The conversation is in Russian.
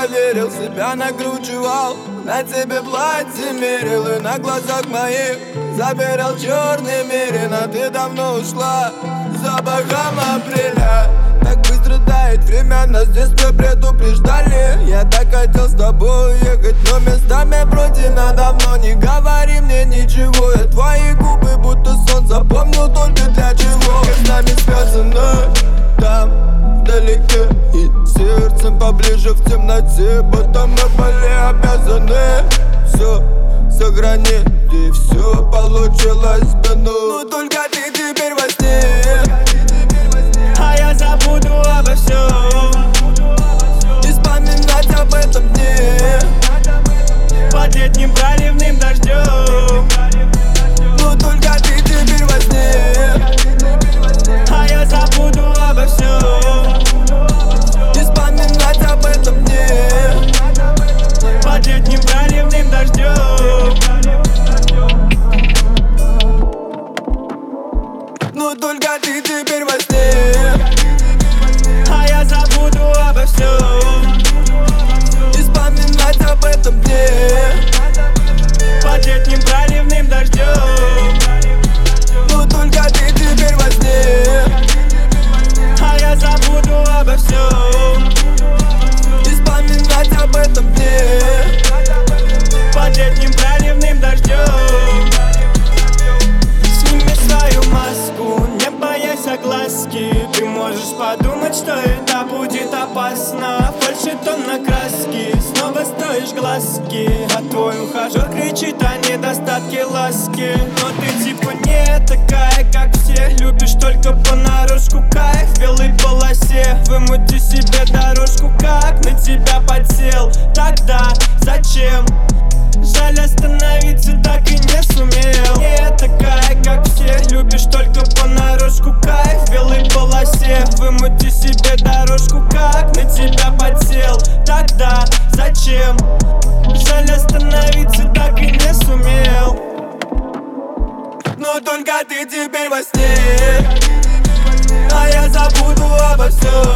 поверил, себя накручивал, на тебе платье мерил и на глазах моих забирал черный мерин. А ты давно ушла запахом апреля. Так быстро тает время, нас с детства предупреждали. Я так хотел с тобой уехать, но местами противно. Давно не говори мне ничего, я твои губы будто сон запомнил только для чего. С нами связано там вдалеке и сердцем поближе в темноте, будто мы были обязаны все сохранить, и все получилось бы, но только ты теперь во сне, а я забуду обо всем и вспоминать об этом дне под летним проливным дождем. Но только ты теперь во сне, а я забуду обо всем и вспоминать об этом дне под летним проливным дождем. Но только ты теперь во сне, а я забуду обо всем и вспоминать об этом дне под летним проливным дождем. Но только ты теперь во сне, А я забуду обо всем и вспоминать об этом дне под летним проливным дождем. Сними свою маску, не боясь огласки. Ты можешь подумать, что это будет опасно. Фальшитон на краски, снова строишь глазки, а твой ухажер кричит о недостатке ласки. Но ты типа не такая, как все, любишь только понарошку. Кайф в белой полосе, вымути себе дорожку. Как на тебя подсел, тогда зачем? Жаль, остановиться так и не сумел. Не такая, как все, любишь только понарошку. Кайф в белой полосе, вымути себе дорожку. Как на тебя подсел, тогда зачем? Жаль, остановиться так и не сумел. Но только ты теперь во сне, а я забуду обо всем